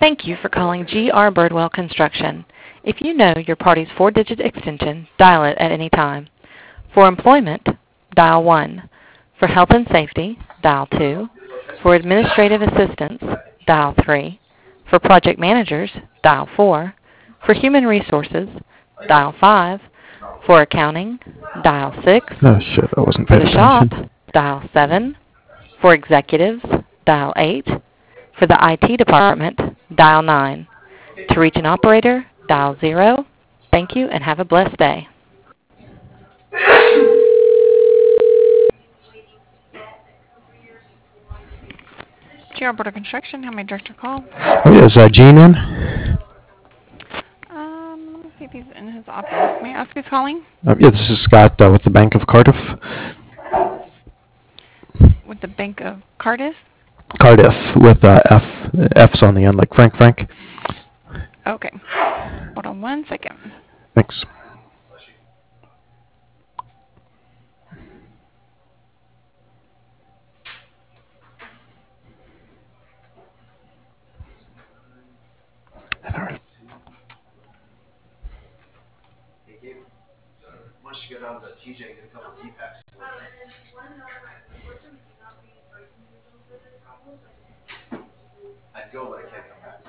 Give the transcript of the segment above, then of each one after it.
Thank you for calling G.R. Birdwell Construction. If you know your party's 4-digit extension, dial it at any time. For employment, dial 1. For health and safety, dial 2. For administrative assistance, dial 3. For project managers, dial 4. For human resources, dial 5. For accounting, dial 6. Oh shit, I wasn't For paying the shop, attention. dial 7. For executives, dial 8. For the IT department, dial 9. To reach an operator, dial 0. Thank you and have a blessed day. G.R. Border Construction, how may I direct your call? Oh yeah, is Gene in? Let me see if he's in his office. May I ask who's calling? Yeah, this is Scott with the Bank of Cardiff. With the Bank of Cardiff? Cardiff with F's on the end, like Frank. Okay. Hold on 1 second. Thanks. Once you go down to TJ, get a couple of T-packs. I'd go, but I can't come back.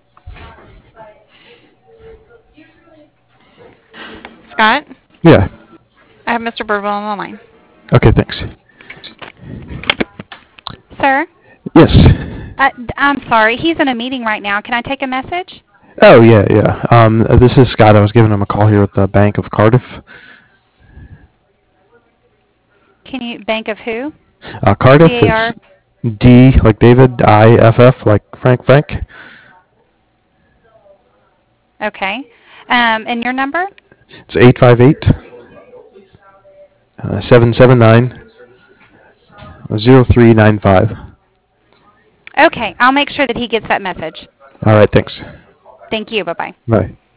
Scott? Yeah. I have Mr. Birdwell on the line. Okay, thanks. Sir? Yes. I'm sorry. He's in a meeting right now. Can I take a message? Oh, yeah. This is Scott. I was giving him a call here with the Bank of Cardiff. Can you, Bank of who? Cardiff C-A-R? is D, like David, I-F-F, like Frank. Okay. And your number? It's 858-779-0395. Okay. I'll make sure that he gets that message. All right, thanks. Thank you. Bye-bye. Bye.